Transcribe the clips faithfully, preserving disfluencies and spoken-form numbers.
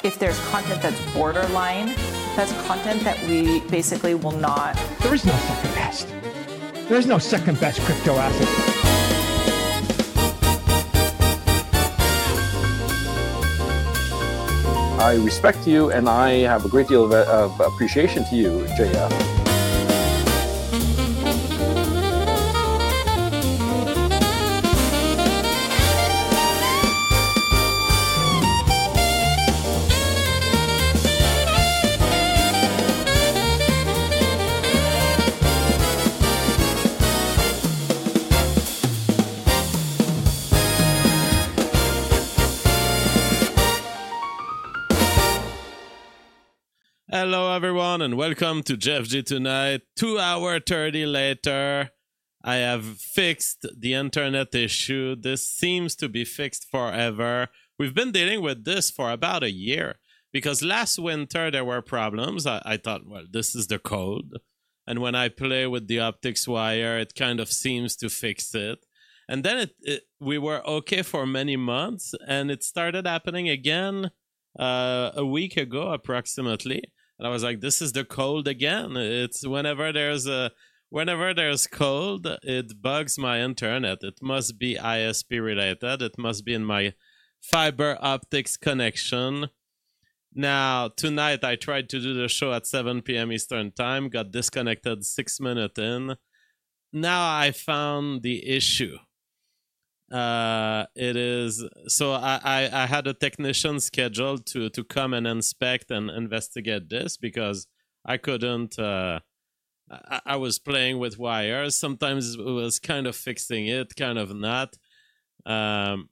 If there's content that's borderline, that's content that we basically will not. There is no second best. There is no second best crypto asset. I respect you, and I have a great deal of, of appreciation to you, J F. Hello, everyone, and welcome to Jeff G Tonight. Two hour thirty later, I have fixed the internet issue. This seems to be fixed forever. We've been dealing with this for about a year because last winter there were problems. I, I thought, well, this is the code. And when I play with the optics wire, it kind of seems to fix it. And then it, it we were okay for many months, and it started happening again uh, a week ago approximately. And I was like, this is the cold again. It's whenever there's a whenever there's cold, it bugs my internet. It must be I S P related. It must be in my fiber optics connection. Now, tonight I tried to do the show at seven p.m. Eastern time, got disconnected six minutes in. Now I found the issue. Uh, it is so I, I, I had a technician scheduled to, to come and inspect and investigate this because I couldn't. Uh, I, I was playing with wires. Sometimes it was kind of fixing it, kind of not. Um,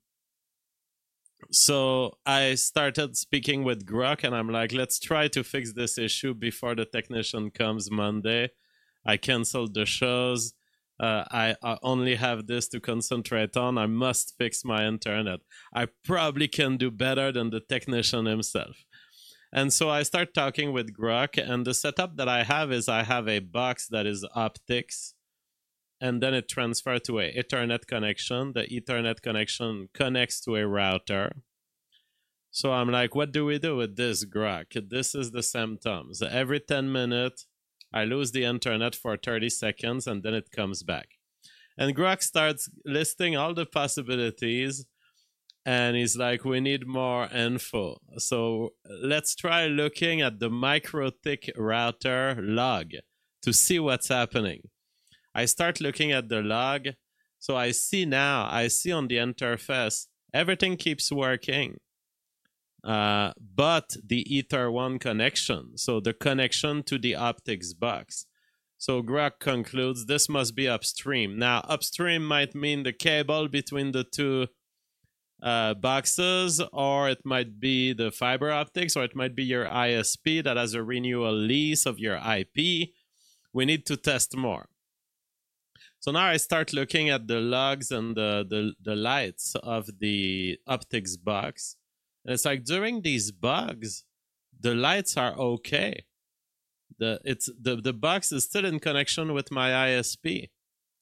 so I started speaking with Grok, and I'm like, let's try to fix this issue before the technician comes Monday. I canceled the shows. Uh, I, I only have this to concentrate on. I must fix my internet. I probably can do better than the technician himself. And so I start talking with Grok, and the setup that I have is I have a box that is optics, and then it transfers to a Ethernet connection. The Ethernet connection connects to a router. So I'm like, what do we do with this, Grok? This is the symptoms. Every ten minutes, I lose the internet for thirty seconds, and then it comes back. And Grok starts listing all the possibilities, and he's like, we need more info. So let's try looking at the MikroTik router log to see what's happening. I start looking at the log. So I see now, I see on the interface, everything keeps working. Uh, but the Ether one connection, so the connection to the optics box. So Grok concludes this must be upstream. Now, upstream might mean the cable between the two uh, boxes, or it might be the fiber optics, or it might be your I S P that has a renewal lease of your I P. We need to test more. So now I start looking at the logs and the, the, the lights of the optics box. And it's like during these bugs, the lights are okay. The it's the, the box is still in connection with my I S P.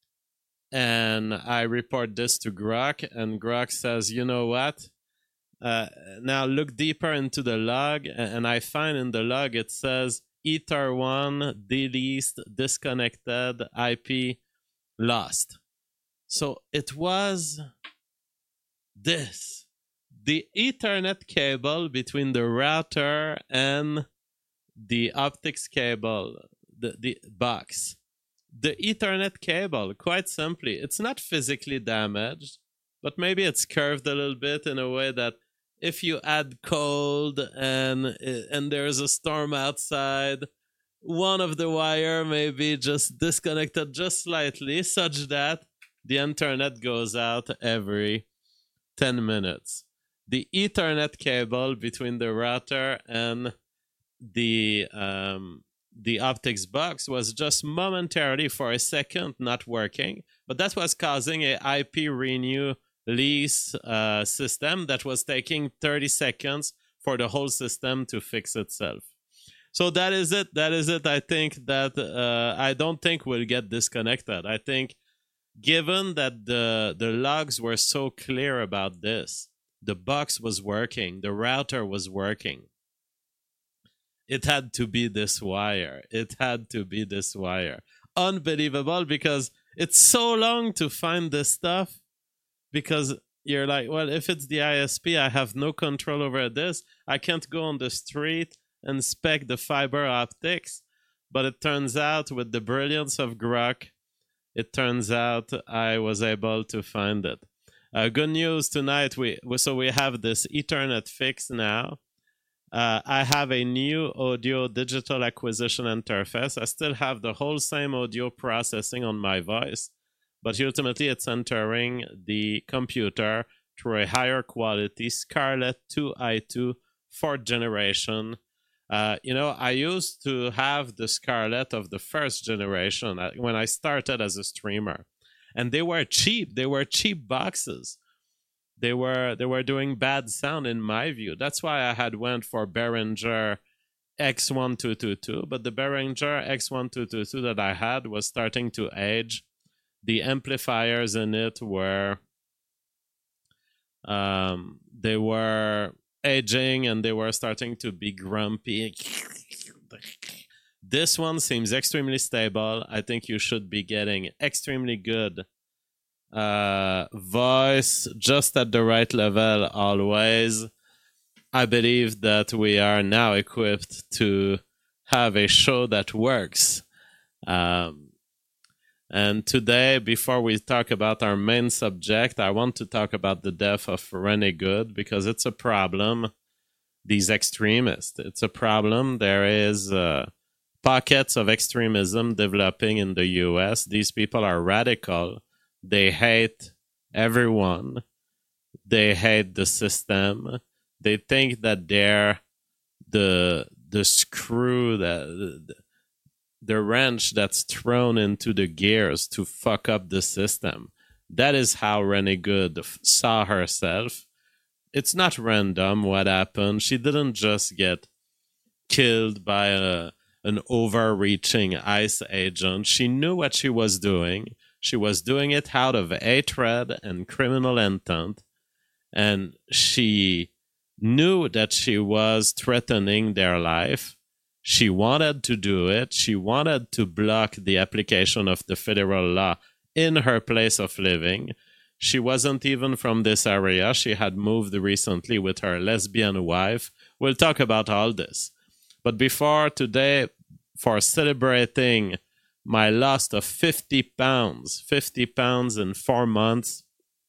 And I report this to Grok, and Grok says, you know what? Uh, now look deeper into the log, and I find in the log it says Ether one, deleased, disconnected, I P lost. So it was this. The Ethernet cable between the router and the optics cable, the, the box. The Ethernet cable, quite simply, it's not physically damaged, but maybe it's curved a little bit in a way that if you add cold and, and there's a storm outside, one of the wire may be just disconnected just slightly, such that the internet goes out every ten minutes. The Ethernet cable between the router and the um, the optics box was just momentarily for a second not working, but that was causing a I P renew lease uh, system that was taking thirty seconds for the whole system to fix itself. So that is it. That is it. I think that uh, I don't think we'll get disconnected. I think given that the the logs were so clear about this, the box was working, the router was working. it had to be this wire. It had to be this wire. Unbelievable, because it's so long to find this stuff, because you're like, well, if it's the I S P, I have no control over this. I can't go on the street and inspect the fiber optics. But it turns out, with the brilliance of Grok, it turns out I was able to find it. Uh, good news tonight. We so we have this Ethernet fix now. Uh, I have a new audio digital acquisition interface. I still have the whole same audio processing on my voice, but ultimately it's entering the computer through a higher quality Scarlett two i two fourth generation. Uh, you know, I used to have the Scarlett of the first generation when I started as a streamer, and they were cheap. They were cheap boxes. They were they were doing bad sound in my view. That's why I had went for Behringer X one two two two, but the Behringer X one two two two that I had was starting to age. The amplifiers in it were um, they were aging, and they were starting to be grumpy. This one seems extremely stable. I think you should be getting extremely good uh, voice, just at the right level always. I believe that we are now equipped to have a show that works. Um, and today, before we talk about our main subject, I want to talk about the death of Renee Good, because it's a problem. These extremists, it's a problem. There is uh, pockets of extremism developing in the U S. These people are radical. They hate everyone. They hate the system. They think that they're the the screw, that the, the wrench that's thrown into the gears to fuck up the system. That is how Renee Good saw herself. It's not random what happened. She didn't just get killed by a, an overreaching ICE agent. She knew what she was doing. She was doing it out of hatred and criminal intent. And she knew that she was threatening their life. She wanted to do it. She wanted to block the application of the federal law in her place of living. She wasn't even from this area. She had moved recently with her lesbian wife. We'll talk about all this. But before today, for celebrating my loss of fifty pounds, fifty pounds in four months,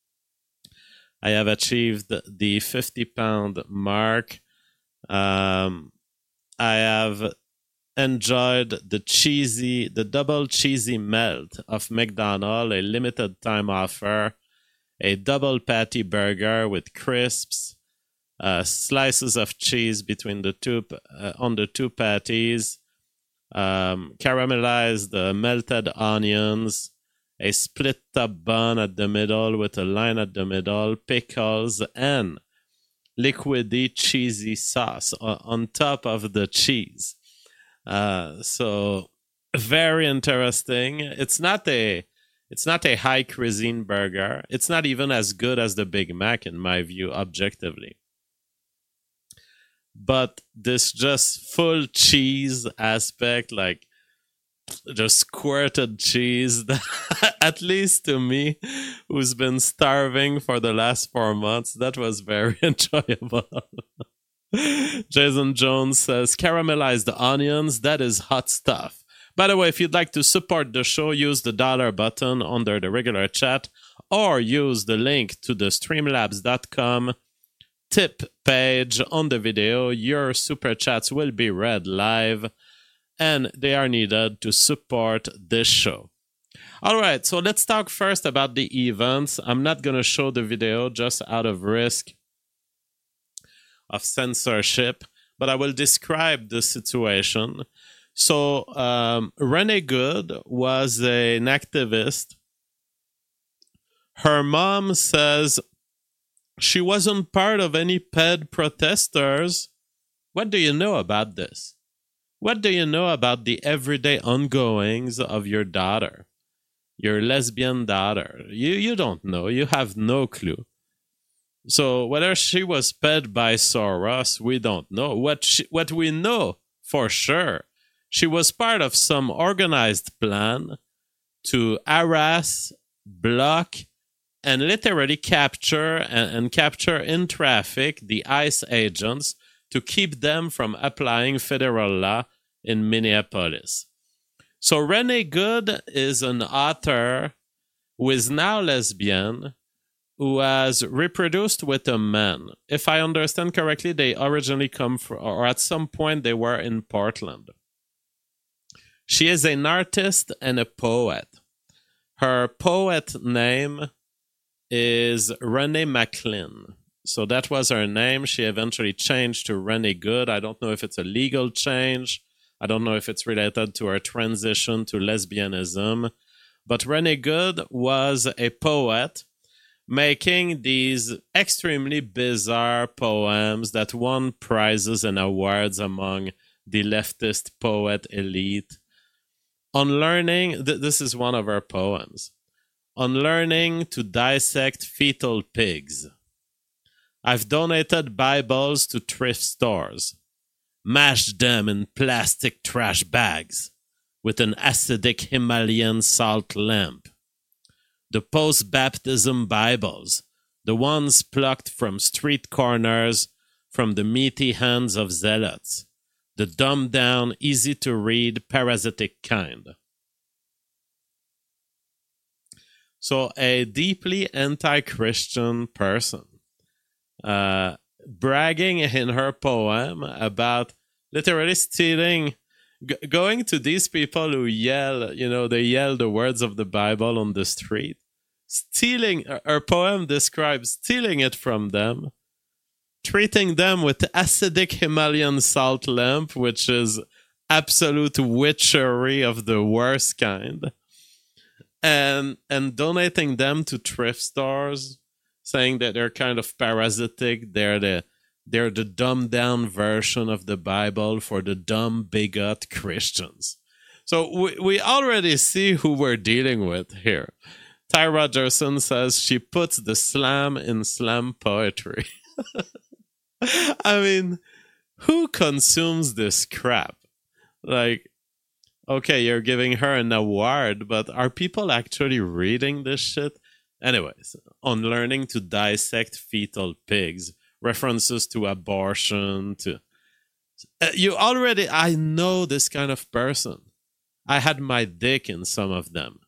I have achieved the fifty pound mark. Um, I have enjoyed the cheesy, the double cheesy melt of McDonald's, a limited time offer, a double patty burger with crisps, uh, slices of cheese between the two, uh, on the two patties, um, caramelized uh, melted onions, a split top bun at the middle with a line at the middle, pickles, and liquidy cheesy sauce on top of the cheese. Uh, so very interesting. It's not a it's not a high cuisine burger. It's not even as good as the Big Mac in my view, objectively. But this just full cheese aspect, like just squirted cheese, at least to me, who's been starving for the last four months, that was very enjoyable. Jason Jones says, caramelized onions, that is hot stuff. By the way, if you'd like to support the show, use the dollar button under the regular chat, or use the link to the streamlabs dot com tip page on the video. Your super chats will be read live, and they are needed to support this show. All right, so let's talk first about the events. I'm not going to show the video just out of risk of censorship, but I will describe the situation. So um, Renee Good was a, an activist. Her mom says she wasn't part of any P E D protesters. What do you know about this? What do you know about the everyday ongoings of your daughter, your lesbian daughter? You you don't know. You have no clue. So whether she was paid by Soros, we don't know. What she, what we know for sure. She was part of some organized plan to harass, block, and literally capture and, and capture in traffic the ICE agents to keep them from applying federal law in Minneapolis. So Renee Good is an author who is now lesbian, who has reproduced with a man. If I understand correctly, they originally come from, or at some point they were in Portland. She is an artist and a poet. Her poet name is Renee McLean. So that was her name. She eventually changed to Renee Good. I don't know if it's a legal change. I don't know if it's related to her transition to lesbianism. But Renee Good was a poet making these extremely bizarre poems that won prizes and awards among the leftist poet elite. On learning, th- this is one of her poems. On learning to dissect fetal pigs. I've donated Bibles to thrift stores, mashed them in plastic trash bags with an acidic Himalayan salt lamp. The post-baptism Bibles, the ones plucked from street corners from the meaty hands of zealots, the dumbed-down, easy-to-read, parasitic kind. So a deeply anti-Christian person, uh, bragging in her poem about literally stealing, g- going to these people who yell, you know, they yell the words of the Bible on the street, stealing, her poem describes stealing it from them, treating them with acidic Himalayan salt lamp, which is absolute witchery of the worst kind, and and donating them to thrift stores, saying that they're kind of parasitic, they're the they're the dumbed down version of the Bible for the dumb bigot Christians. So we, we already see who we're dealing with here. Ty Rogerson says she puts the slam in slam poetry. I mean, who consumes this crap? Like, okay, you're giving her an award, but are people actually reading this shit? Anyways, on learning to dissect fetal pigs, references to abortion, to... Uh, you already... I know this kind of person. I had my dick in some of them.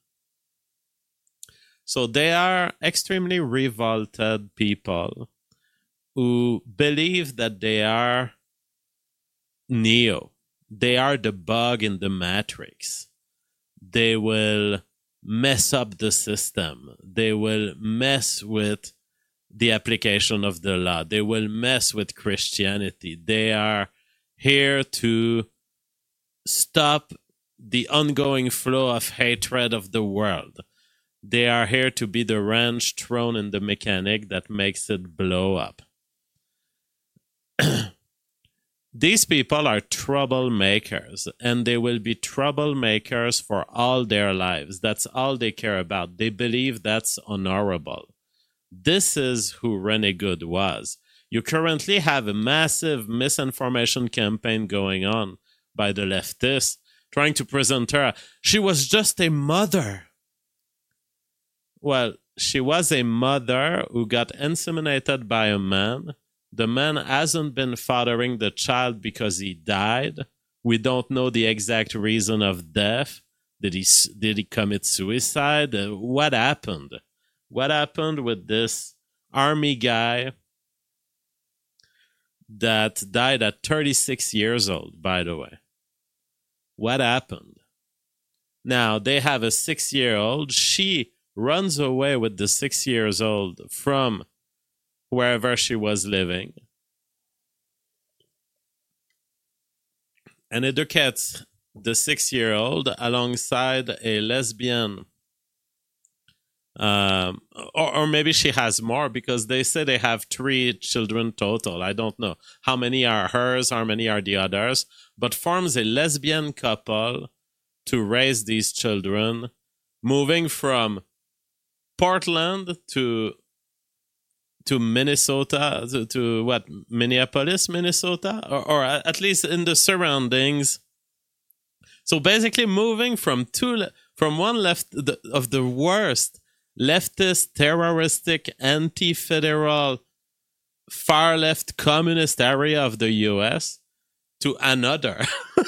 So they are extremely revolted people who believe that they are Neo. They are the bug in the Matrix. They will mess up the system. They will mess with the application of the law. They will mess with Christianity. They are here to stop the ongoing flow of hatred of the world. They are here to be the wrench thrown in the mechanic that makes it blow up. These people are troublemakers, and they will be troublemakers for all their lives. That's all they care about. They believe that's honorable. This is who Renee Good was. You currently have a massive misinformation campaign going on by the leftists, trying to present her. She was just a mother. Well, she was a mother who got inseminated by a man. The man hasn't been fathering the child because he died. We don't know the exact reason of death. Did he did he commit suicide? Uh, what happened? What happened with this army guy that died at thirty-six years old, by the way? What happened? Now, they have a six-year-old. She runs away with the six years old from wherever she was living, and educates the six-year-old alongside a lesbian, um, or, or maybe she has more, because they say they have three children total. I don't know how many are hers, how many are the others, but forms a lesbian couple to raise these children, moving from Portland to to Minnesota, to, to what, Minneapolis, Minnesota, or, or at least in the surroundings. So basically moving from two, from one left the, of the worst leftist, terroristic, anti-federal, far-left communist area of the U S to another.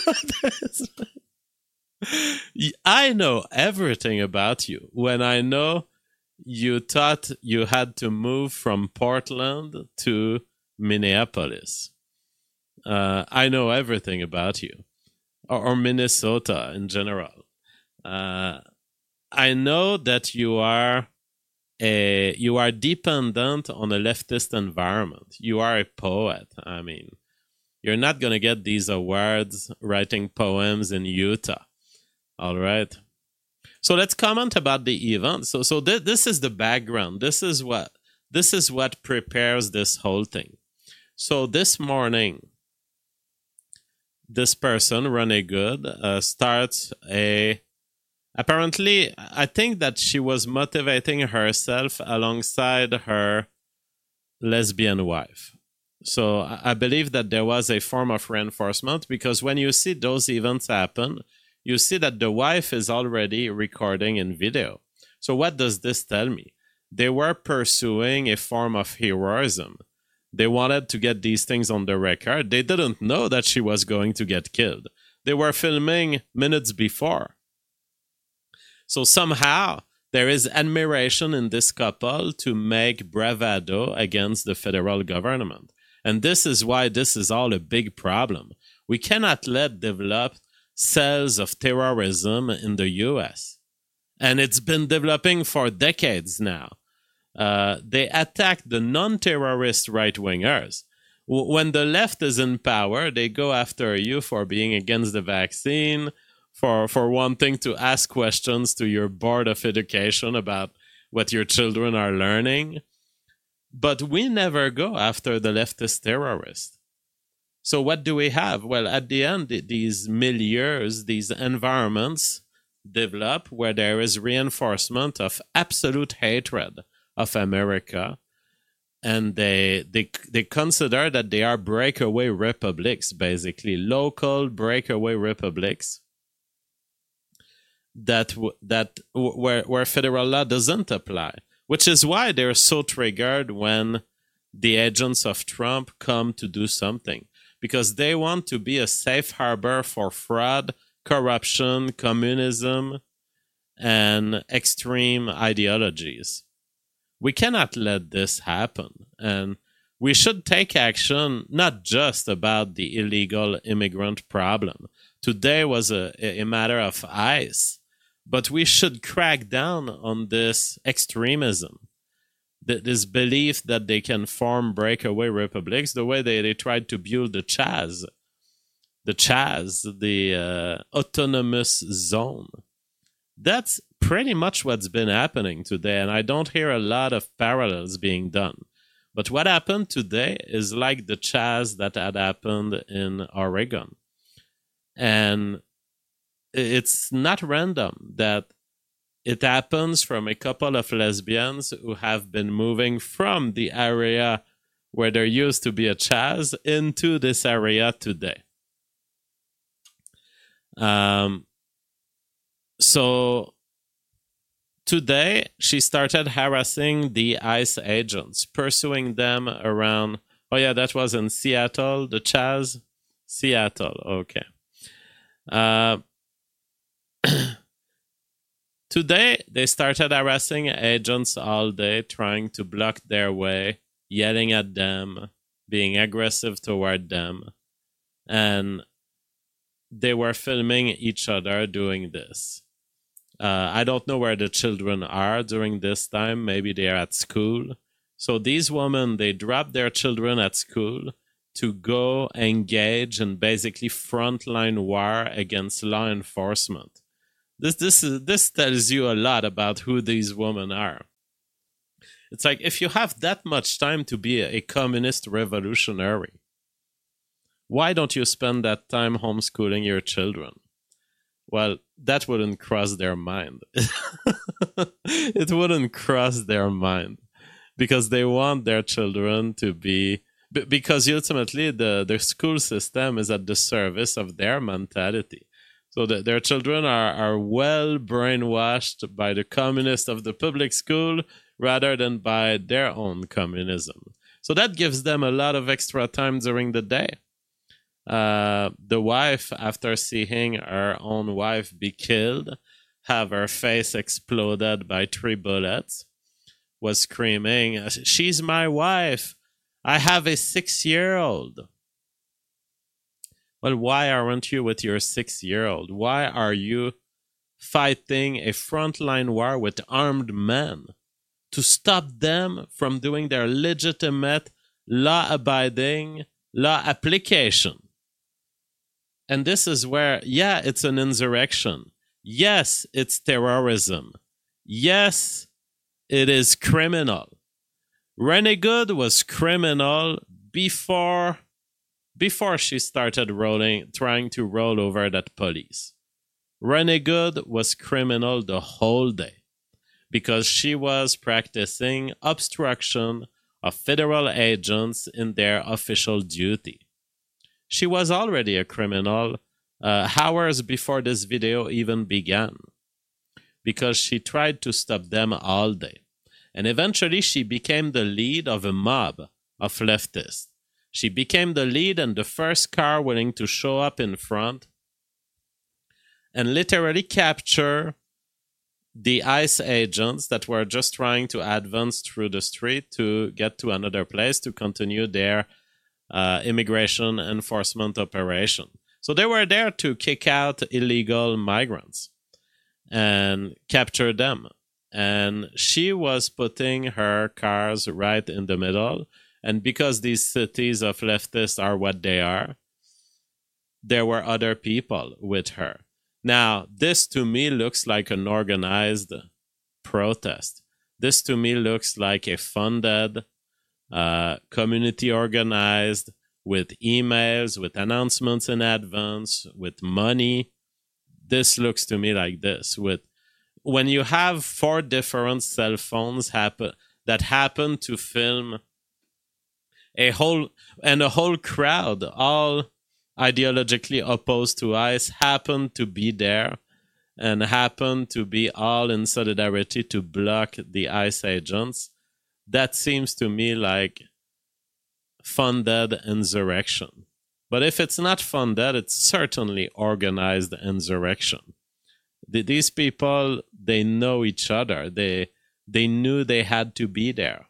I know everything about you when I know you thought you had to move from Portland to Minneapolis. Uh, I know everything about you, or, or Minnesota in general. Uh, I know that you are a you are dependent on a leftist environment. You are a poet. I mean, you're not gonna get these awards writing poems in Utah. All right. So let's comment about the event. So, so th- this is the background. This is what this is what prepares this whole thing. So this morning, this person, Renee Good, uh, starts a. Apparently, I think that she was motivating herself alongside her lesbian wife. So I believe that there was a form of reinforcement, because when you see those events happen, you see that the wife is already recording in video. So what does this tell me? They were pursuing a form of heroism. They wanted to get these things on the record. They didn't know that she was going to get killed. They were filming minutes before. So somehow there is admiration in this couple to make bravado against the federal government. And this is why this is all a big problem. We cannot let develop cells of terrorism in the U S. And it's been developing for decades now. Uh, they attack the non-terrorist right-wingers. W- when the left is in power, they go after you for being against the vaccine, for, for wanting to ask questions to your board of education about what your children are learning. But we never go after the leftist terrorists. So what do we have? Well, at the end, these milieus, these environments develop where there is reinforcement of absolute hatred of America. And they, they, they consider that they are breakaway republics, basically, local breakaway republics that, that where, where federal law doesn't apply, which is why they're so triggered when the agents of Trump come to do something. Because they want to be a safe harbor for fraud, corruption, communism, and extreme ideologies. We cannot let this happen. And we should take action not just about the illegal immigrant problem. Today was a, a matter of ICE. But we should crack down on this extremism. This belief that they can form breakaway republics, the way they, they tried to build the Chaz, the Chaz, the uh, autonomous zone. That's pretty much what's been happening today, and I don't hear a lot of parallels being done. But what happened today is like the Chaz that had happened in Oregon. And it's not random that it happens from a couple of lesbians who have been moving from the area where there used to be a Chaz into this area today. Um, so today, she started harassing the ICE agents, pursuing them around. Oh, yeah, that was in Seattle, the Chaz. Seattle, okay. Uh, Today, they started harassing agents all day, trying to block their way, yelling at them, being aggressive toward them. And they were filming each other doing this. Uh, I don't know where the children are during this time. Maybe they're at school. So these women, they dropped their children at school to go engage in basically frontline war against law enforcement. This this is this tells you a lot about who these women are. It's like, if you have that much time to be a, a communist revolutionary, why don't you spend that time homeschooling your children? Well, that wouldn't cross their mind. It wouldn't cross their mind. because they want their children to be, because ultimately the, the school system is at the service of their mentality. So that their children are, are well brainwashed by the communists of the public school rather than by their own communism. So that gives them a lot of extra time during the day. Uh, the wife, after seeing her own wife be killed, have her face exploded by three bullets, was screaming, "She's my wife. I have a six-year-old." Well, why aren't you with your six-year-old? Why are you fighting a frontline war with armed men to stop them from doing their legitimate, law-abiding, law application? And this is where, yeah, it's an insurrection. Yes, it's terrorism. Yes, it is criminal. Renee Good was criminal before... Before she started rolling, trying to roll over that police. Renee Good was criminal the whole day because she was practicing obstruction of federal agents in their official duty. She was already a criminal uh, hours before this video even began because she tried to stop them all day. And eventually she became the lead of a mob of leftists. She became the lead and the first car willing to show up in front and literally capture the ICE agents that were just trying to advance through the street to get to another place to continue their uh, immigration enforcement operation. So they were there to kick out illegal migrants and capture them. And she was putting her cars right in the middle. And because these cities of leftists are what they are, there were other people with her. Now, this to me looks like an organized protest. This to me looks like a funded, uh, community organized, with emails, with announcements in advance, with money. This looks to me like this. With when you have four different cell phones happen that happen to film a whole and a whole crowd, all ideologically opposed to ICE, happen to be there and happen to be all in solidarity to block the ICE agents. That seems to me like funded insurrection. But if it's not funded, it's certainly organized insurrection. The, these people, they know each other. They they knew they had to be there.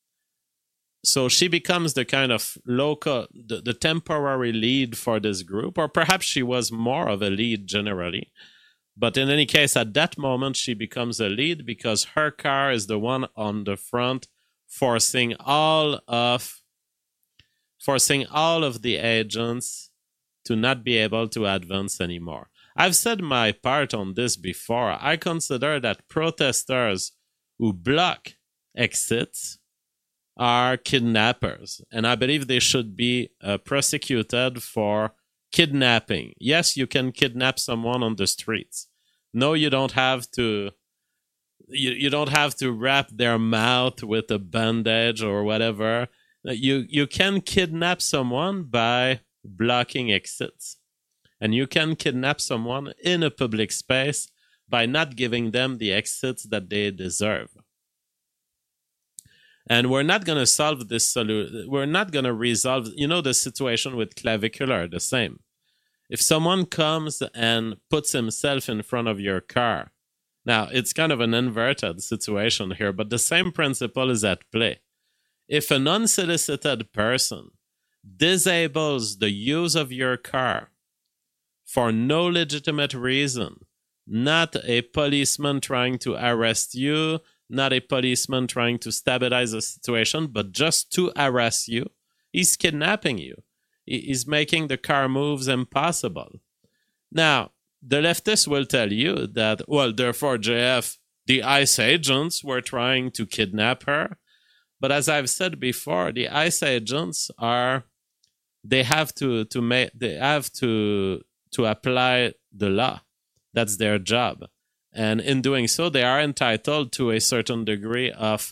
So she becomes the kind of local, the, the temporary lead for this group, or perhaps she was more of a lead generally. But in any case, at that moment, she becomes a lead because her car is the one on the front, forcing all of, forcing all of the agents to not be able to advance anymore. I've said my part on this before. I consider that protesters who block exits are kidnappers, and I believe they should be uh, prosecuted for kidnapping. Yes, you can kidnap someone on the streets. No, you don't have to. You, you don't have to wrap their mouth with a bandage or whatever. You you can kidnap someone by blocking exits, and you can kidnap someone in a public space by not giving them the exits that they deserve. And we're not going to solve this solution. We're not going to resolve, you know, the situation with clavicular, the same. If someone comes and puts himself in front of your car, now it's kind of an inverted situation here, but the same principle is at play. If an unsolicited person disables the use of your car for no legitimate reason, not a policeman trying to arrest you, not a policeman trying to stabilize a situation, but just to harass you, he's kidnapping you. He's making the car moves impossible. Now, the leftists will tell you that, well, therefore, J F, the ICE agents were trying to kidnap her. But as I've said before, the ICE agents are, they have to, to make, they have to, to apply the law. That's their job. And in doing so, they are entitled to a certain degree of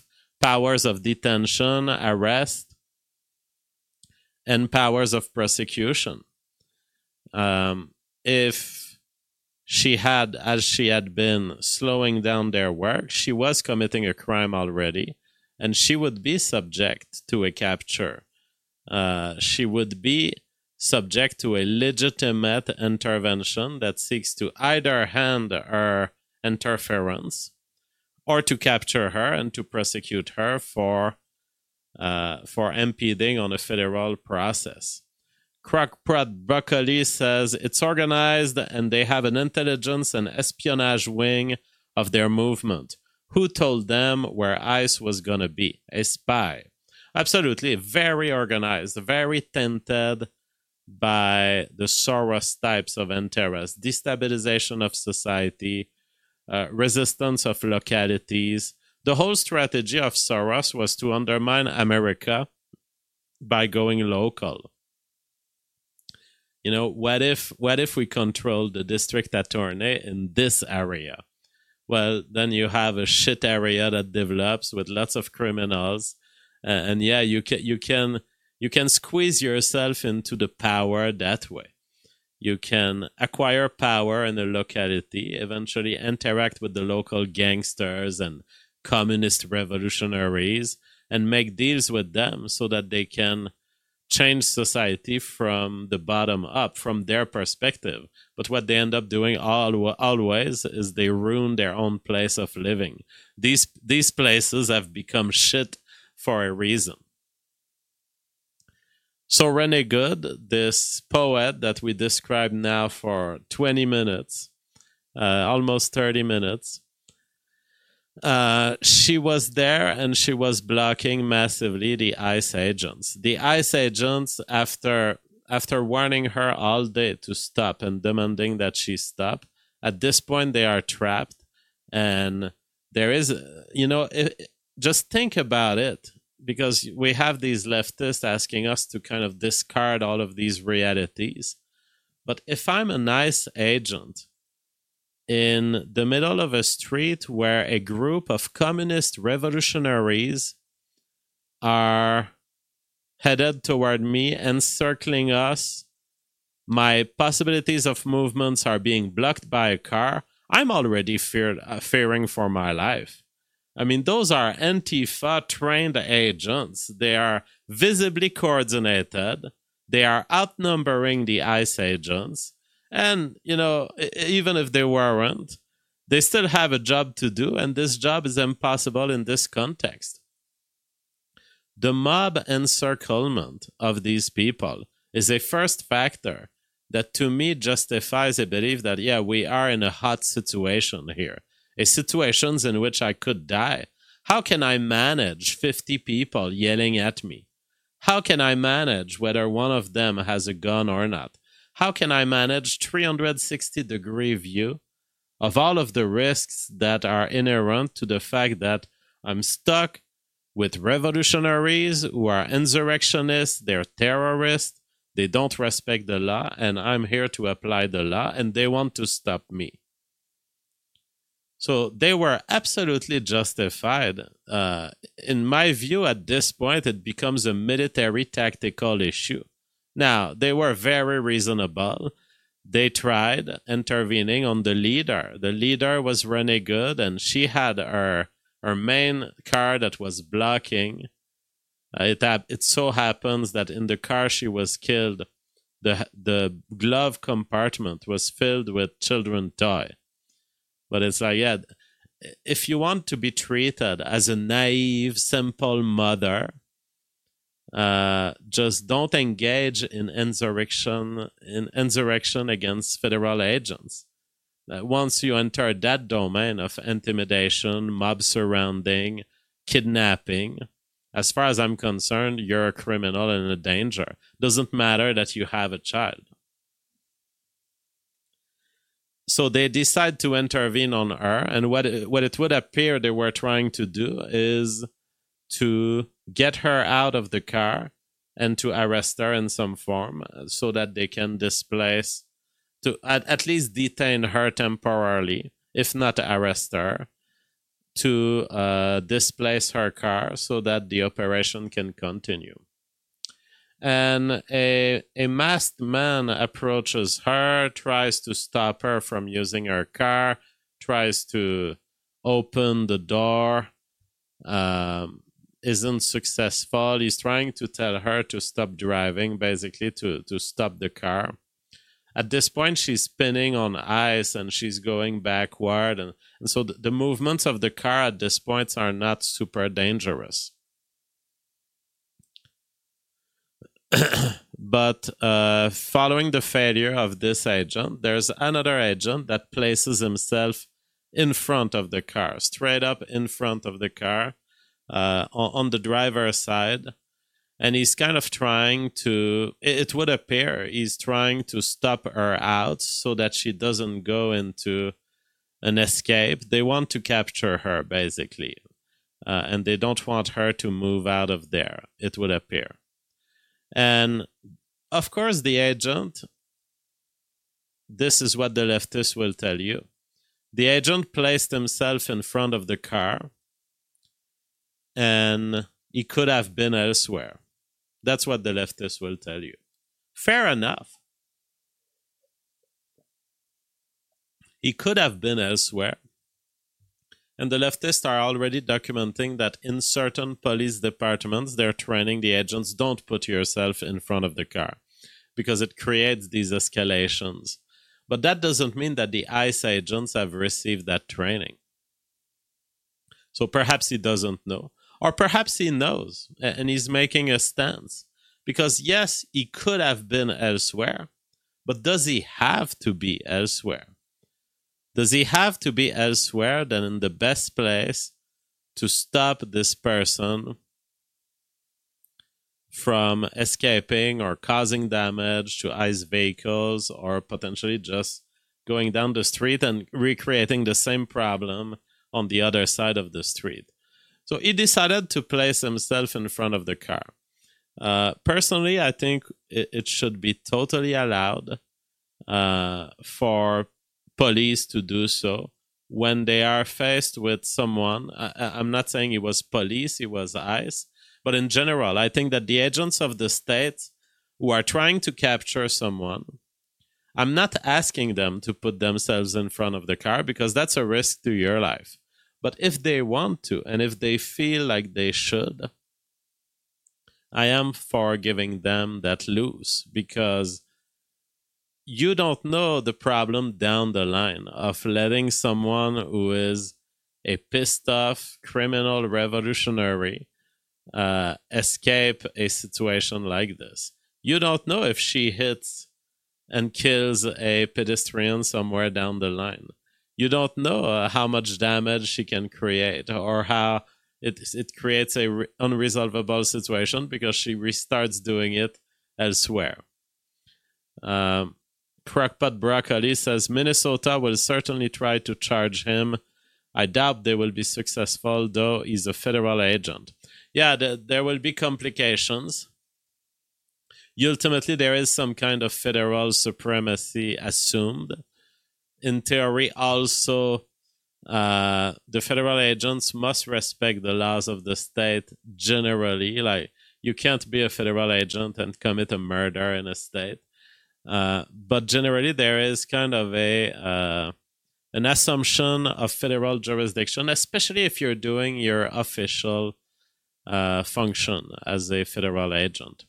powers of detention, arrest, and powers of prosecution. Um, if she had, as she had been slowing down their work, she was committing a crime already, and she would be subject to a capture. Uh, she would be subject to a legitimate intervention that seeks to either hand her interference or to capture her and to prosecute her for uh, for impeding on a federal process. Crock-Pot Broccoli says it's organized and they have an intelligence and espionage wing of their movement. Who told them where ICE was going to be? A spy. Absolutely, very organized, very tinted by the Soros types of interests, destabilization of society, uh, resistance of localities. The whole strategy of Soros was to undermine America by going local. You know, what if what if we control the district attorney in this area? Well, then you have a shit area that develops with lots of criminals, uh, and yeah, you can you can you can squeeze yourself into the power that way. You can acquire power in a locality, eventually interact with the local gangsters and communist revolutionaries, and make deals with them so that they can change society from the bottom up, from their perspective. But what they end up doing all, always is they ruin their own place of living. These, these places have become shit for a reason. So René Good, this poet that we described now for twenty minutes, uh, almost thirty minutes, Uh, she was there and she was blocking massively the ICE agents. The ICE agents, after after warning her all day to stop and demanding that she stop, at this point they are trapped. And there is, you know, it, just think about it, because we have these leftists asking us to kind of discard all of these realities. But if I'm an ICE agent in the middle of a street where a group of communist revolutionaries are headed toward me, encircling us, my possibilities of movements are being blocked by a car, I'm already feared, uh, fearing for my life. I mean, those are Antifa trained agents. They are visibly coordinated. They are outnumbering the ICE agents. And, you know, even if they weren't, they still have a job to do, and this job is impossible in this context. The mob encirclement of these people is a first factor that to me justifies a belief that, yeah, we are in a hot situation here, a situation in which I could die. How can I manage fifty people yelling at me? How can I manage whether one of them has a gun or not? How can I manage three hundred sixty degree view of all of the risks that are inherent to the fact that I'm stuck with revolutionaries who are insurrectionists, they're terrorists, they don't respect the law, and I'm here to apply the law, and they want to stop me. So they were absolutely justified. Uh, in my view, at this point, it becomes a military tactical issue. Now, they were very reasonable. They tried intervening on the leader. The leader was René Good, and she had her, her main car that was blocking. Uh, it, it so happens that in the car she was killed, the, the glove compartment was filled with children's toy. But it's like, yeah, if you want to be treated as a naive, simple mother, Uh, just don't engage in insurrection in insurrection against federal agents. Uh, once you enter that domain of intimidation, mob surrounding, kidnapping, as far as I'm concerned, you're a criminal and a danger. Doesn't matter that you have a child. So they decide to intervene on her, and what it, what it would appear they were trying to do is to get her out of the car and to arrest her in some form so that they can displace, to at, at least detain her temporarily, if not arrest her. to uh, displace her car so that the operation can continue. And a, a masked man approaches her, tries to stop her from using her car, tries to open the door, um, isn't successful. He's trying to tell her to stop driving, basically to, to stop the car. At this point, she's spinning on ice and she's going backward. And, and so the, the movements of the car at this point are not super dangerous. But uh, following the failure of this agent, there's another agent that places himself in front of the car, straight up in front of the car, uh, on, on the driver's side. And he's kind of trying to, it would appear, he's trying to stop her out so that she doesn't go into an escape. They want to capture her, basically. Uh, and they don't want her to move out of there, it would appear. And of course, the agent, this is what the leftist will tell you. The agent placed himself in front of the car and he could have been elsewhere. That's what the leftist will tell you. Fair enough. He could have been elsewhere. And the leftists are already documenting that in certain police departments, they're training the agents, don't put yourself in front of the car because it creates these escalations. But that doesn't mean that the ICE agents have received that training. So perhaps he doesn't know. Or perhaps he knows and he's making a stance. Because yes, he could have been elsewhere, but does he have to be elsewhere? Does he have to be elsewhere than in the best place to stop this person from escaping or causing damage to ICE vehicles or potentially just going down the street and recreating the same problem on the other side of the street? So he decided to place himself in front of the car. Uh, personally, I think it, it should be totally allowed uh, for police to do so when they are faced with someone. I, I'm not saying it was police, it was ICE, but in general, I think that the agents of the state who are trying to capture someone, I'm not asking them to put themselves in front of the car because that's a risk to your life. But if they want to, and if they feel like they should, I am for giving them that loose because you don't know the problem down the line of letting someone who is a pissed off criminal revolutionary uh, escape a situation like this. You don't know if she hits and kills a pedestrian somewhere down the line. You don't know uh, how much damage she can create or how it it creates a re- unresolvable situation because she restarts doing it elsewhere. Um, Crockpot Broccoli says Minnesota will certainly try to charge him. I doubt they will be successful, though he's a federal agent. Yeah, the, there will be complications. Ultimately, there is some kind of federal supremacy assumed. In theory, also, uh, the federal agents must respect the laws of the state generally. Like, you can't be a federal agent and commit a murder in a state. Uh, but generally, there is kind of a uh, an assumption of federal jurisdiction, especially if you're doing your official uh, function as a federal agent.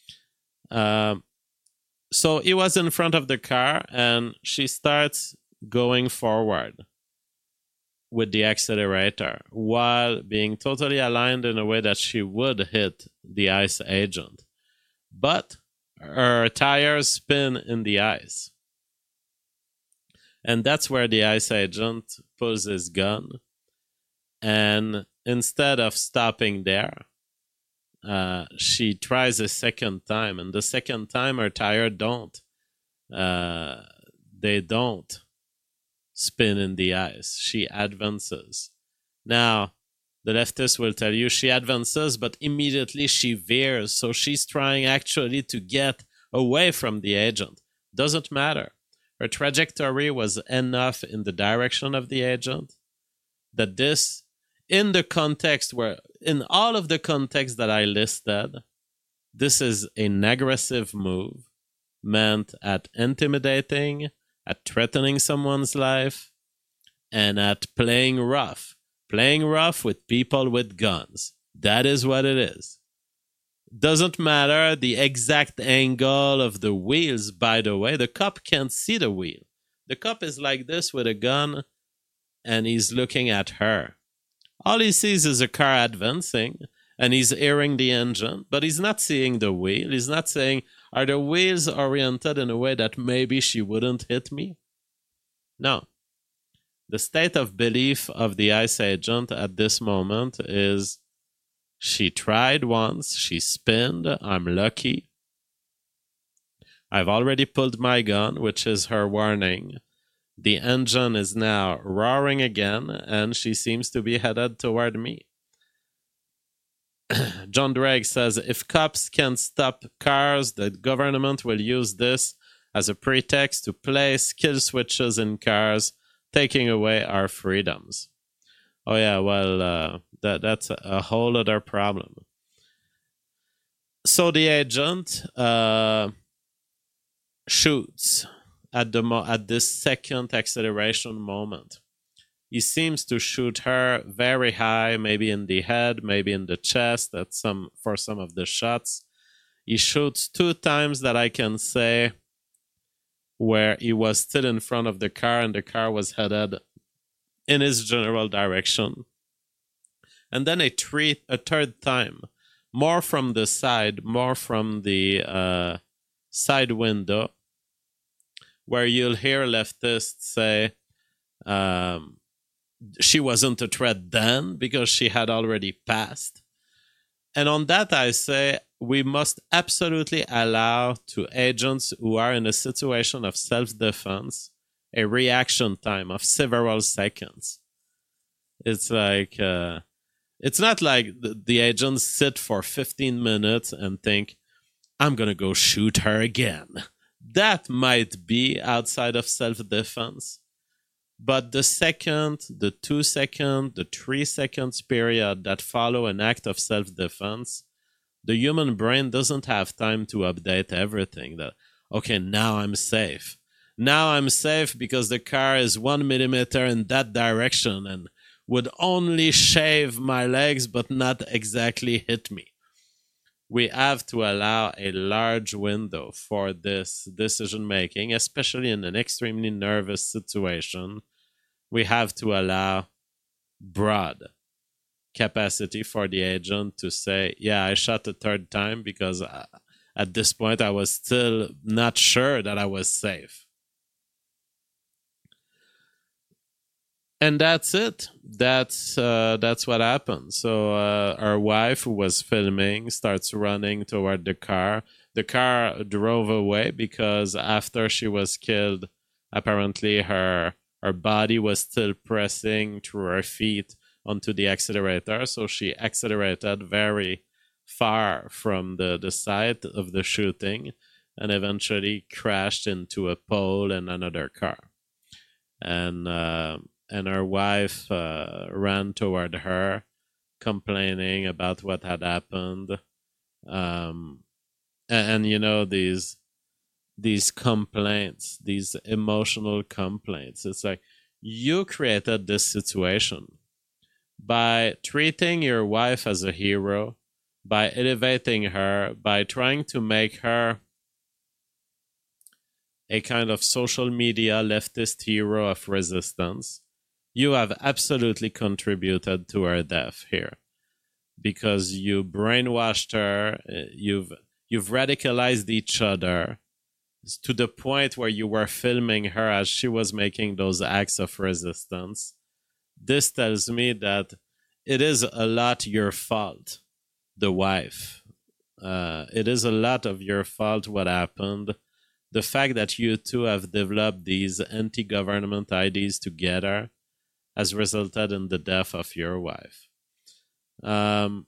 Uh, so he was in front of the car, and she starts going forward with the accelerator while being totally aligned in a way that she would hit the ICE agent. But her tires spin in the ice. And that's where the ICE agent pulls his gun. And instead of stopping there, uh, she tries a second time. And the second time, her tire don't. Uh, they don't spin in the ice. She advances. Now, the leftist will tell you she advances, but immediately she veers. So she's trying actually to get away from the agent. Doesn't matter. Her trajectory was enough in the direction of the agent that this in the context where, in all of the context that I listed, this is an aggressive move meant at intimidating, at threatening someone's life, and at playing rough. Playing rough with people with guns. That is what it is. Doesn't matter the exact angle of the wheels, by the way. The cop can't see the wheel. The cop is like this with a gun, and he's looking at her. All he sees is a car advancing, and he's hearing the engine, but he's not seeing the wheel. He's not saying, are the wheels oriented in a way that maybe she wouldn't hit me? No. The state of belief of the ICE agent at this moment is, she tried once, she spinned, I'm lucky. I've already pulled my gun, which is her warning. The engine is now roaring again, and she seems to be headed toward me. John Drake says, if cops can stop cars, the government will use this as a pretext to place kill switches in cars, taking away our freedoms. Oh yeah, well, uh, that that's a whole other problem. So the agent uh, shoots at the mo- at this second acceleration moment. He seems to shoot her very high, maybe in the head, maybe in the chest. At some for some of the shots, he shoots two times that I can say, where he was still in front of the car and the car was headed in his general direction. And then a, three, a third time, more from the side, more from the uh, side window, where you'll hear leftists say, um, she wasn't a threat then because she had already passed. And on that I say, we must absolutely allow to agents who are in a situation of self-defense a reaction time of several seconds. It's like, uh, it's not like the, the agents sit for fifteen minutes and think, I'm going to go shoot her again. That might be outside of self-defense. But the second, the two second, the three seconds period that follow an act of self-defense, the human brain doesn't have time to update everything. That, okay, now I'm safe. Now I'm safe because the car is one millimeter in that direction and would only shave my legs but not exactly hit me. We have to allow a large window for this decision-making, especially in an extremely nervous situation. We have to allow broad capacity for the agent to say, yeah, I shot a third time because uh, at this point I was still not sure that I was safe. And that's it. That's uh, that's what happened. So uh, our wife, who was filming, starts running toward the car. The car drove away because after she was killed, apparently her her body was still pressing through her feet onto the accelerator. So she accelerated very far from the, the site of the shooting and eventually crashed into a pole and another car. And... Uh, And her wife uh, ran toward her, complaining about what had happened. Um, and, and, you know, these these complaints, these emotional complaints. It's like, you created this situation by treating your wife as a hero, by elevating her, by trying to make her a kind of social media leftist hero of resistance. You have absolutely contributed to her death here because you brainwashed her, you've you've radicalized each other to the point where you were filming her as she was making those acts of resistance. This tells me that it is a lot your fault, the wife. Uh, it is a lot of your fault what happened. The fact that you two have developed these anti-government ideas together has resulted in the death of your wife. Um,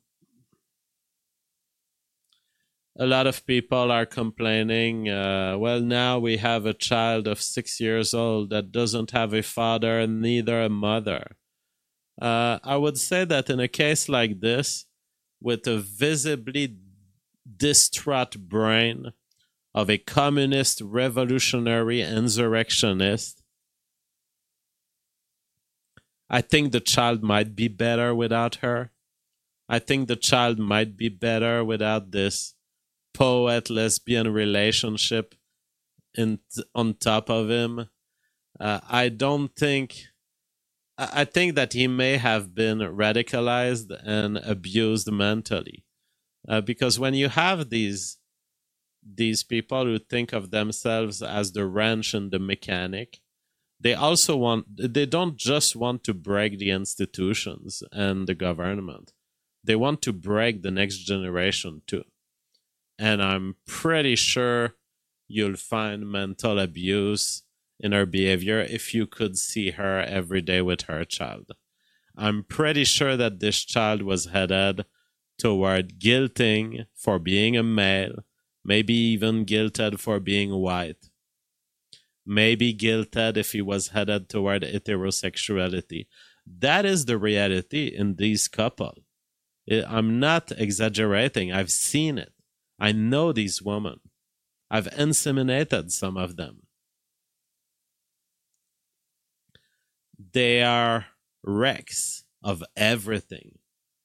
a lot of people are complaining, uh, well, now we have a child of six years old that doesn't have a father, neither a mother. Uh, I would say that in a case like this, with a visibly distraught brain of a communist revolutionary insurrectionist, I think the child might be better without her. I think the child might be better without this poet-lesbian relationship in, on top of him. Uh, I don't think... I think that he may have been radicalized and abused mentally. Uh, because when you have these these people who think of themselves as the wrench in the mechanic, they also want, they don't just want to break the institutions and the government. They want to break the next generation too. And I'm pretty sure you'll find mental abuse in her behavior if you could see her every day with her child. I'm pretty sure that this child was headed toward guilting for being a male, maybe even guilted for being white, maybe guilted if he was headed toward heterosexuality. That is the reality in these couples. I'm not exaggerating. I've seen it. I know these women. I've inseminated some of them. They are wrecks of everything.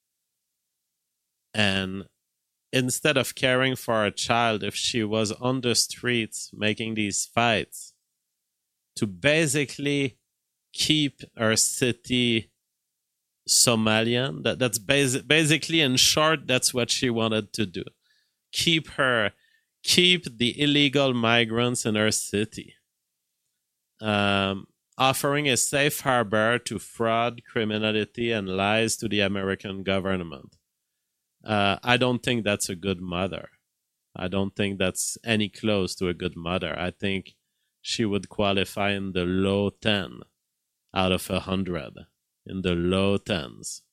And instead of caring for a child, if she was on the streets making these fights, to basically keep her city Somalian, that, that's basi- basically, in short, that's what she wanted to do. Keep her, keep the illegal migrants in her city. Um, offering a safe harbor to fraud, criminality, and lies to the American government. Uh, I don't think that's a good mother. I don't think that's any close to a good mother. I think she would qualify in the low ten out of a hundred, in the low tens.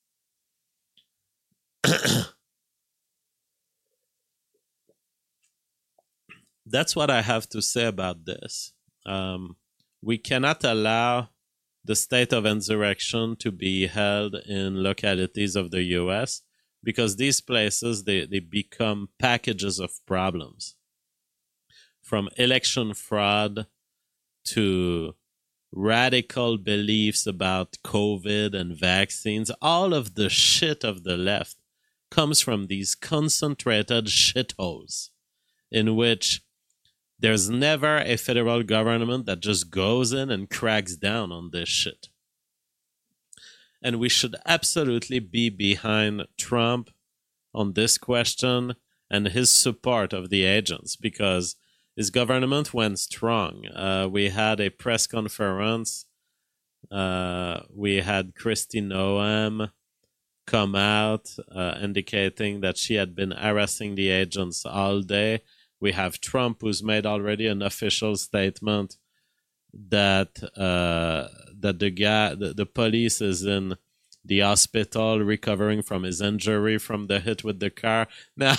That's what I have to say about this. Um, we cannot allow the state of insurrection to be held in localities of the U S because these places, they, they become packages of problems. From election fraud to radical beliefs about COVID and vaccines, all of the shit of the left comes from these concentrated shitholes in which there's never a federal government that just goes in and cracks down on this shit. And we should absolutely be behind Trump on this question and his support of the agents because his government went strong. Uh, we had a press conference. Uh, we had Kristi Noem come out uh, indicating that she had been harassing the agents all day. We have Trump, who's made already an official statement that uh, that the guy, the, the police is in the hospital recovering from his injury from the hit with the car. Now,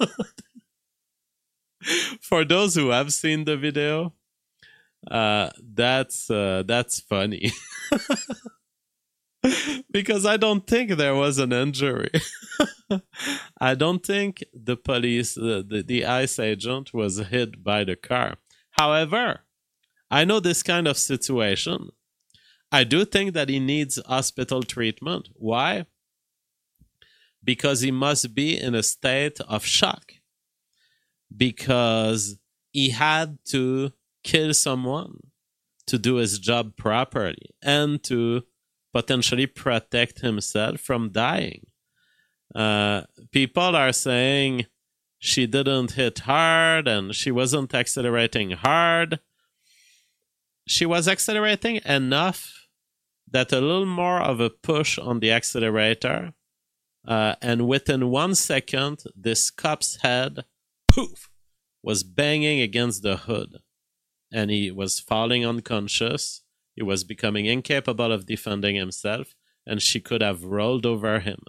for those who have seen the video, uh, that's uh, that's funny. Because I don't think there was an injury. I don't think the police, the, the, the ICE agent was hit by the car. However, I know this kind of situation. I do think that he needs hospital treatment. Why? Because he must be in a state of shock. Because he had to kill someone to do his job properly and to potentially protect himself from dying. Uh, people are saying she didn't hit hard and she wasn't accelerating hard. She was accelerating enough that a little more of a push on the accelerator, uh, and within one second, this cop's head, poof, was banging against the hood. And he was falling unconscious. He was becoming incapable of defending himself, and she could have rolled over him.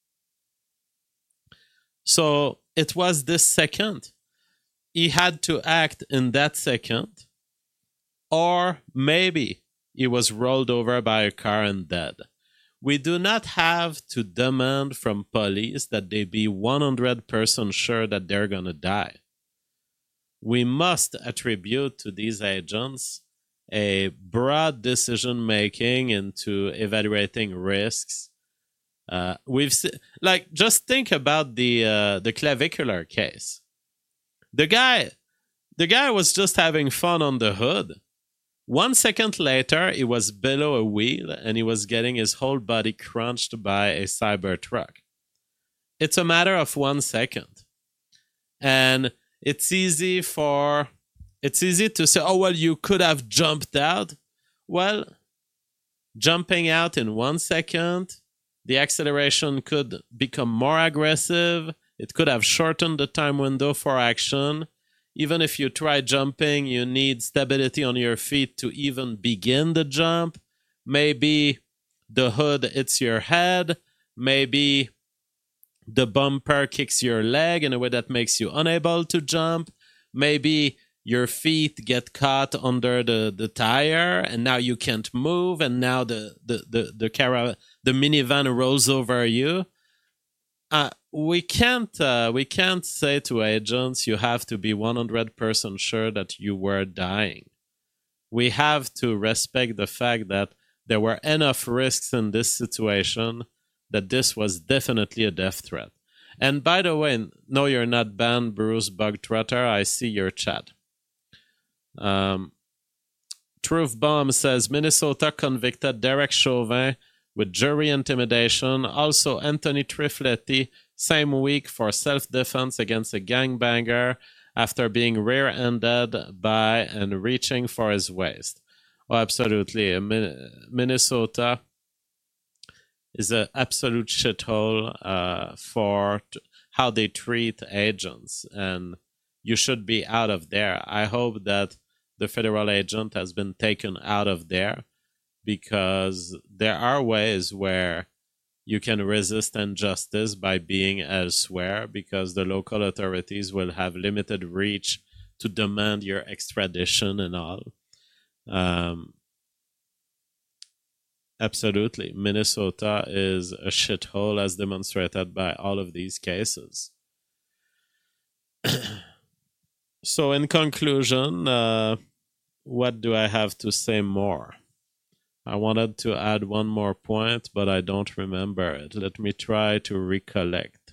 So it was this second. He had to act in that second, or maybe he was rolled over by a car and dead. We do not have to demand from police that they be one hundred percent sure that they're going to die. We must attribute to these agents a broad decision-making into evaluating risks. Uh, we've se- like just think about the uh, the clavicular case. The guy, the guy was just having fun on the hood. One second later, he was below a wheel and he was getting his whole body crunched by a cyber truck. It's a matter of one second, and it's easy for it's easy to say, "Oh well, you could have jumped out." Well, jumping out in one second. The acceleration could become more aggressive. It could have shortened the time window for action. Even if you try jumping, you need stability on your feet to even begin the jump. Maybe the hood hits your head. Maybe the bumper kicks your leg in a way that makes you unable to jump. Maybe your feet get caught under the, the tire and now you can't move, and now the the the the, cara- the minivan rolls over you. Uh, we can't uh, we can't say to agents you have to be one hundred percent sure that you were dying. We have to respect the fact that there were enough risks in this situation that this was definitely a death threat. And by the way, no, you're not banned, Bruce Bugtrotter. I see your chat. Um, Truth Bomb says Minnesota convicted Derek Chauvin with jury intimidation. Also, Anthony Trifletti, same week for self-defense against a gangbanger after being rear-ended by and reaching for his waist. Oh, absolutely. Minnesota is an absolute shithole uh, for t- how they treat agents, and you should be out of there. I hope that the federal agent has been taken out of there, because there are ways where you can resist injustice by being elsewhere, because the local authorities will have limited reach to demand your extradition and all. Um, absolutely. Minnesota is a shithole as demonstrated by all of these cases. So in conclusion, uh, what do I have to say more? I wanted to add one more point, but I don't remember it. Let me try to recollect.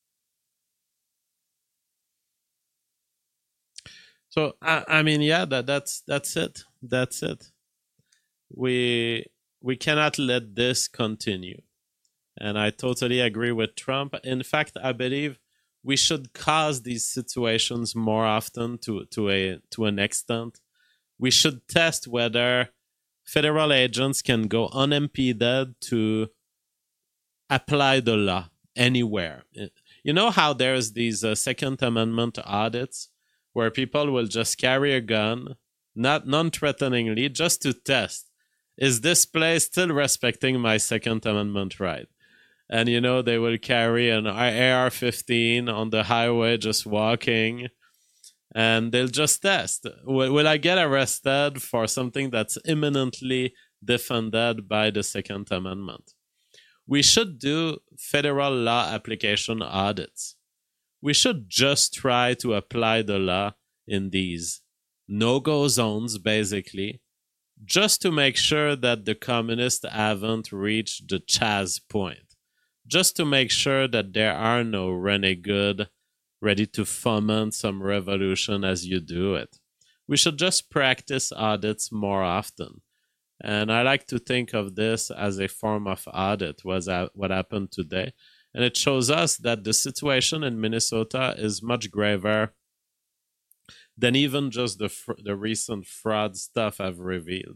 So I, I mean, yeah, that that's that's it. That's it. We we cannot let this continue, and I totally agree with Trump. In fact, I believe we should cause these situations more often to to a to an extent. We should test whether federal agents can go unimpeded to apply the law anywhere. You know how there's these uh, Second Amendment audits where people will just carry a gun, not non-threateningly, just to test, is this place still respecting my Second Amendment right? And, you know, they will carry an A R fifteen on the highway just walking, and they'll just test. Will, will I get arrested for something that's imminently defended by the Second Amendment? We should do federal law application audits. We should just try to apply the law in these no-go zones, basically, just to make sure that the communists haven't reached the Chaz point. Just to make sure that there are no renegade ready to foment some revolution as you do it. We should just practice audits more often. And I like to think of this as a form of audit, was what happened today. And it shows us that the situation in Minnesota is much graver than even just the fr- the recent fraud stuff I've revealed.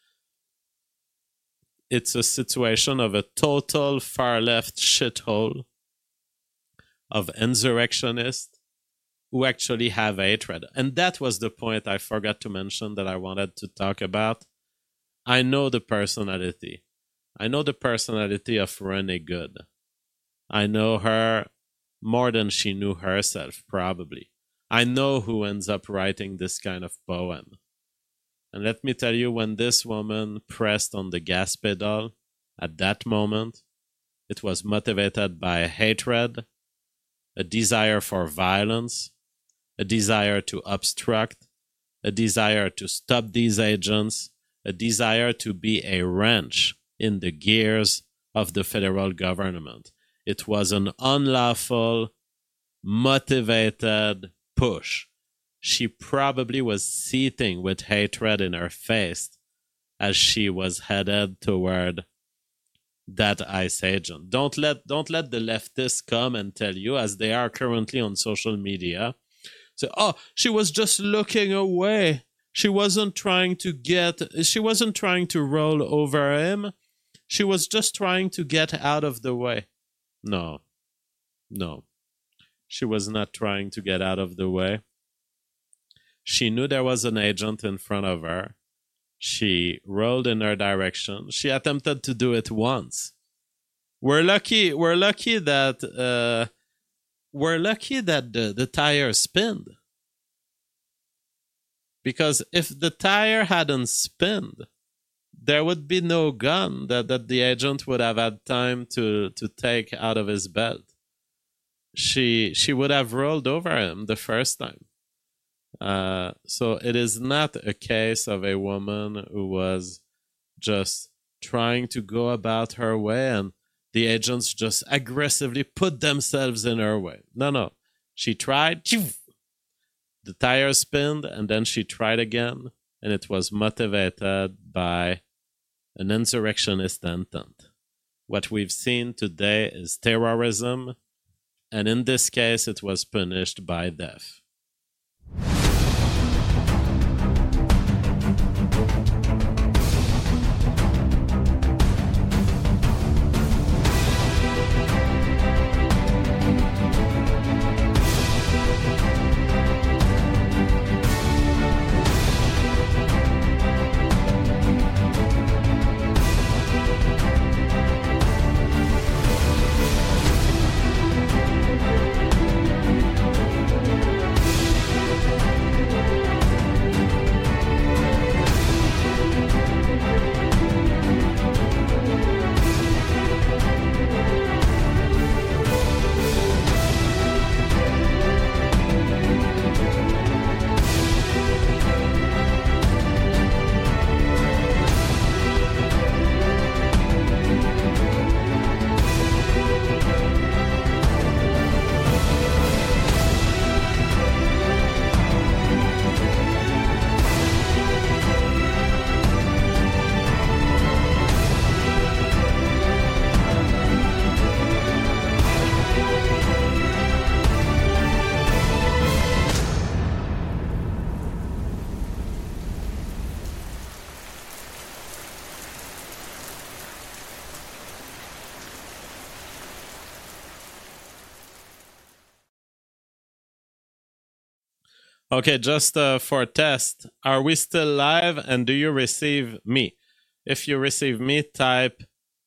It's a situation of a total far-left shithole of insurrectionists who actually have hatred. And that was the point I forgot to mention that I wanted to talk about. I know the personality. I know the personality of Renee Good. I know her more than she knew herself, probably. I know who ends up writing this kind of poem. And let me tell you, when this woman pressed on the gas pedal, At that moment, it was motivated by hatred, a desire for violence, a desire to obstruct, a desire to stop these agents, a desire to be a wrench in the gears of the federal government. It was an unlawful, motivated push. She probably was seething with hatred in her face as she was headed toward that ICE agent. Don't let don't let the leftists come and tell you, as they are currently on social media, so, oh, she was just looking away. She wasn't trying to get, she wasn't trying to roll over him. She was just trying to get out of the way. No, no. She was not trying to get out of the way. She knew there was an agent in front of her. She rolled in her direction. She attempted to do it once. We're lucky. We're lucky that uh, we're lucky that the, the tire spinned. Because if the tire hadn't spinned, there would be no gun that, that the agent would have had time to, to take out of his belt. She she would have rolled over him the first time. Uh, so it is not a case of a woman who was just trying to go about her way and the agents just aggressively put themselves in her way. No, no. She tried, the tire spinned, and then she tried again, and it was motivated by an insurrectionist intent. What we've seen today is terrorism, and in this case, it was punished by death. Okay, just uh, for test, are we still live and do you receive me? If you receive me, type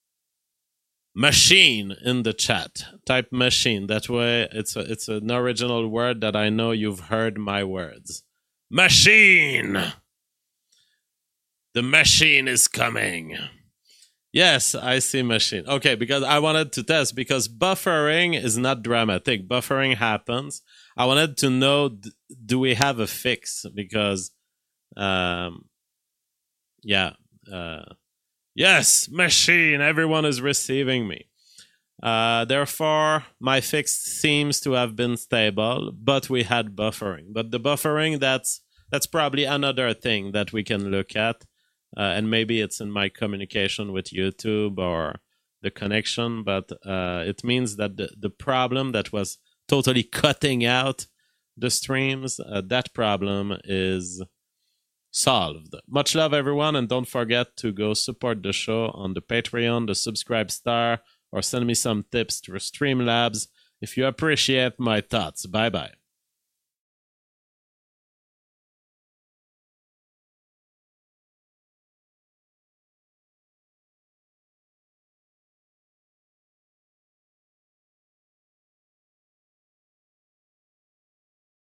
machine in the chat. Type machine. That way it's a, it's an original word that I know you've heard my words. Machine! The machine is coming. Yes, I see machine. Okay, because I wanted to test, because buffering is not dramatic. Buffering happens. I wanted to know, do we have a fix? Because, um, yeah. Uh, yes, machine, everyone is receiving me. Uh, therefore, my fix seems to have been stable, but we had buffering. But the buffering, that's that's probably another thing that we can look at. Uh, and maybe it's in my communication with YouTube or the connection, but uh, it means that the, the problem that was totally cutting out the streams, uh, that problem is solved. Much love, everyone, and don't forget to go support the show on the Patreon, the Subscribe Star, or send me some tips through Streamlabs if you appreciate my thoughts. Bye-bye.